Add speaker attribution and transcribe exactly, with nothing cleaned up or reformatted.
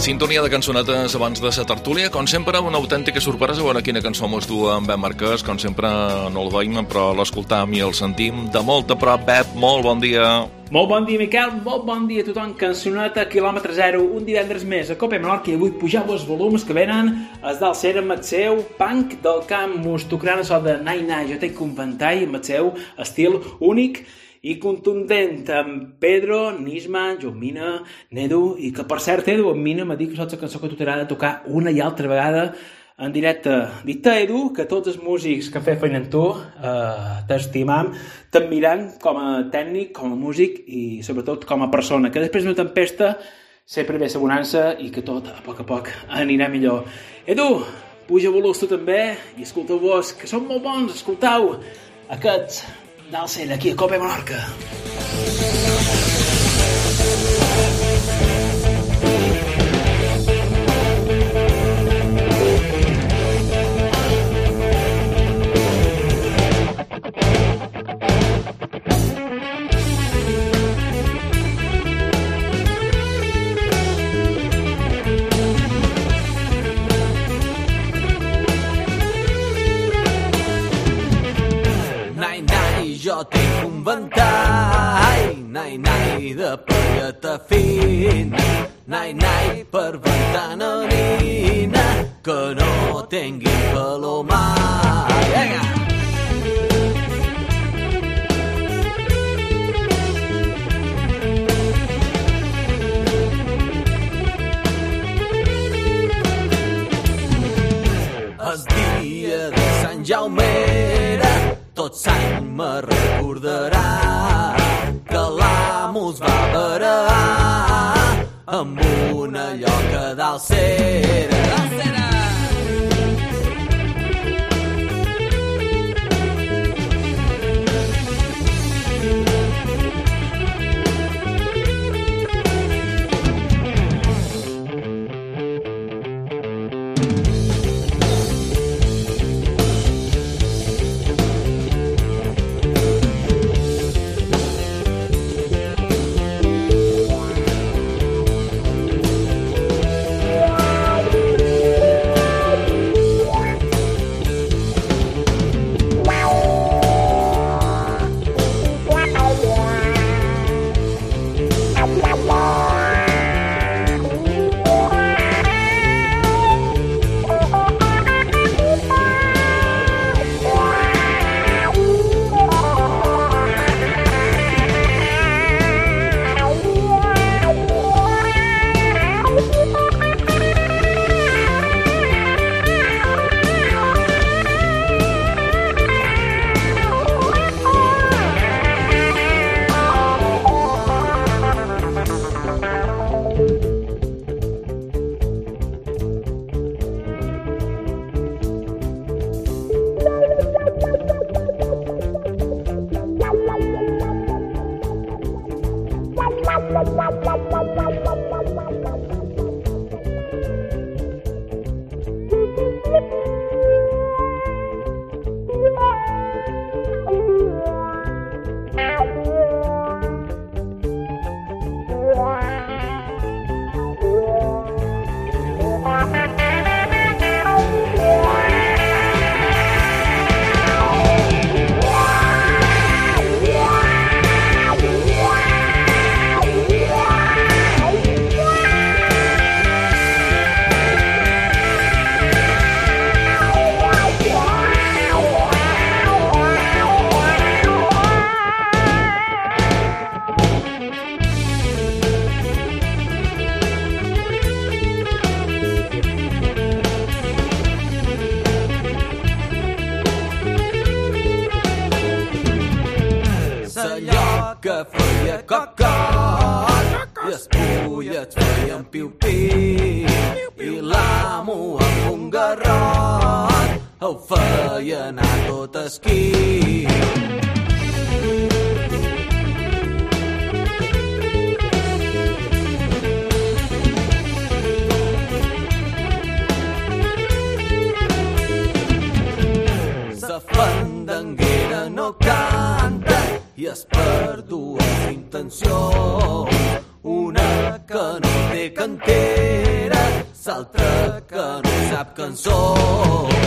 Speaker 1: Sintonia de cançonetes abans de la tertúlia. Com sempre, una autèntica sorpresa a veure quina cançó mos du en Bep Marquès. Com sempre, no el veiem, però l'escoltam i el sentim de molt a prop. Bep, molt bon dia.
Speaker 2: Molt bon dia, Miquel. Molt bon dia a tothom. Cançoneta, quilòmetre zero, un divendres més a Cope Menorca i avui pujau els volums que venen es del ser amb el seu punk del camp. Mos tocaran això de Nai Nai. Jo tinc un ventall amb el seu estil únic i contundent, amb Pedro, Nisman, Jomina, Nedu, i que per cert, Edu, amb Mina m'ha dit que és la cançó que tu t'haurà de tocar una i altra vegada en directe. Dit-te, Edu, que tots els músics que fan feina amb tu eh, t'estimam, t'admiram com a tècnic, com a músic i sobretot com a persona, que després d'una tempesta sempre ve la bonança i que tot a poc a poc anirà millor. Edu, puja volums tu també i escolteu-vos, que són molt bons, escoltau aquests d'Alcell, aquí a Cope Menorca.
Speaker 3: Jo tinc un ventall, nai, nai, de palleta fina, nai, nai, per ventana nina, que no tingui palomar. Vinga! El dia de Sant Jaume tot l'any me recordarà que l'amo es va barear amb una lloca d'Alcera. D'Alcera! que feia cocot i els pollets feien piu-piu i l'amo amb un garrot ho feia anar tot esquí. La fandanguera no canta i es perdua la intenció, una que no té cantera l'altre que no sap cançó.